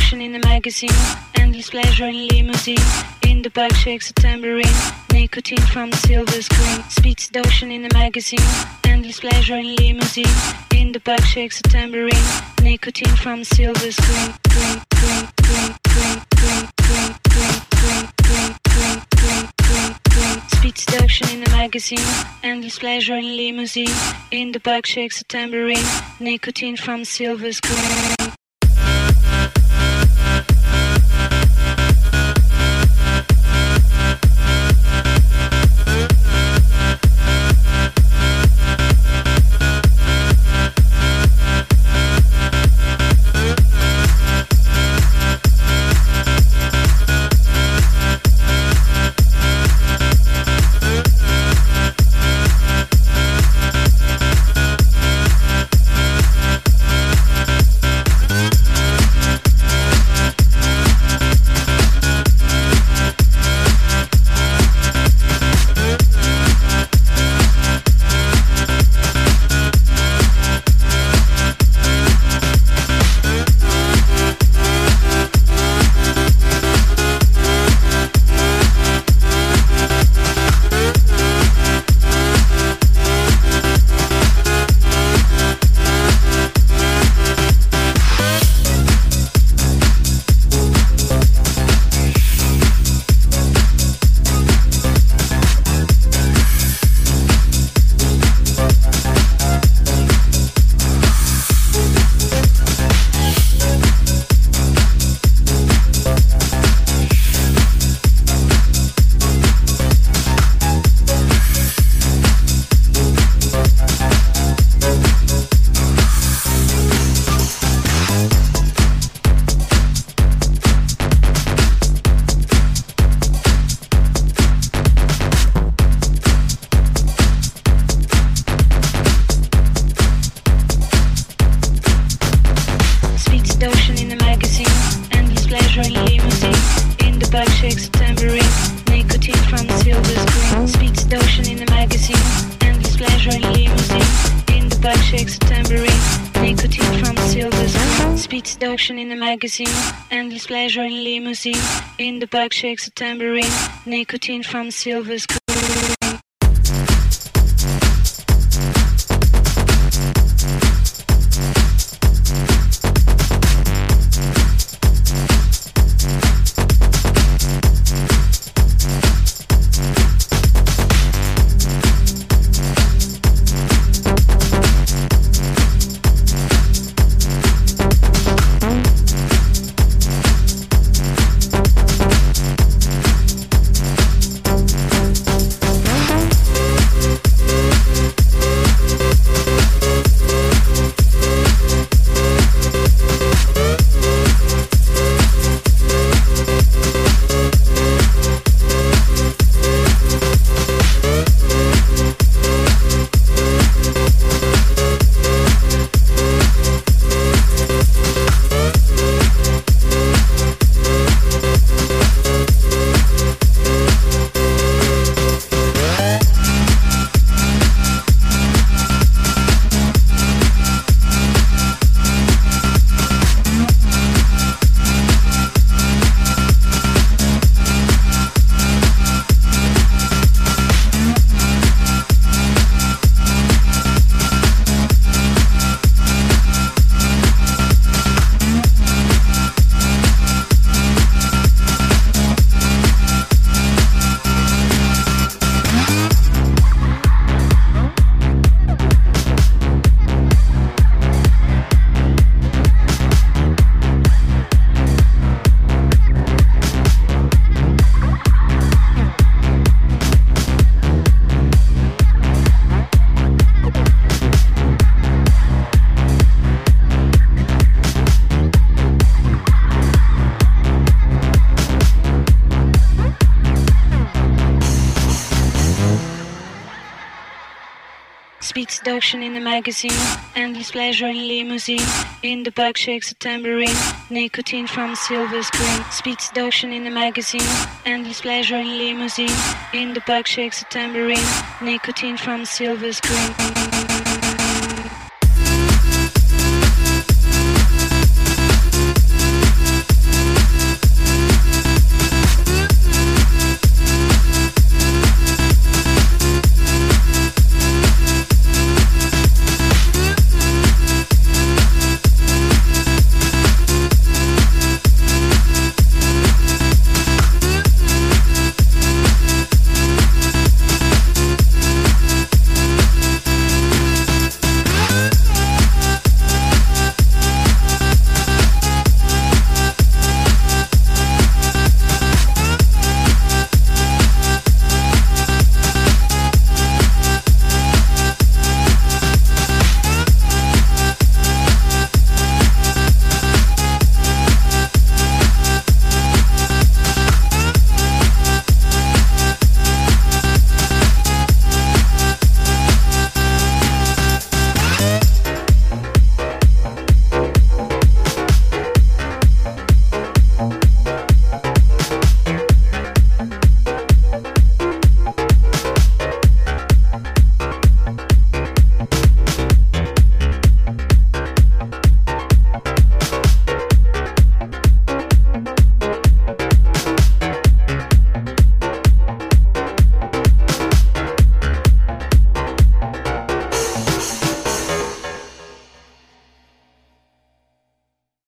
Ocean in the magazine, endless pleasure in limousine. In the back shakes a tambourine, nicotine from the silver screen. Speeds the ocean in the magazine, endless pleasure in limousine. In the back shakes a tambourine, nicotine from the silver screen. Green, green, green, green, green, green, green, green, green, green, green, green, green. Speeds the ocean in the magazine, endless pleasure in limousine. In the back shakes a tambourine, nicotine from the silver screen. In the magazine, endless pleasure in limousine. In the back shakes a tambourine, nicotine from silver screen. Speeds the ocean in the magazine, endless pleasure in limousine. In the back shakes a tambourine, nicotine from silver screen. Speeds the ocean in the magazine, endless pleasure in limousine. In the back shakes a tambourine, nicotine from silver screen.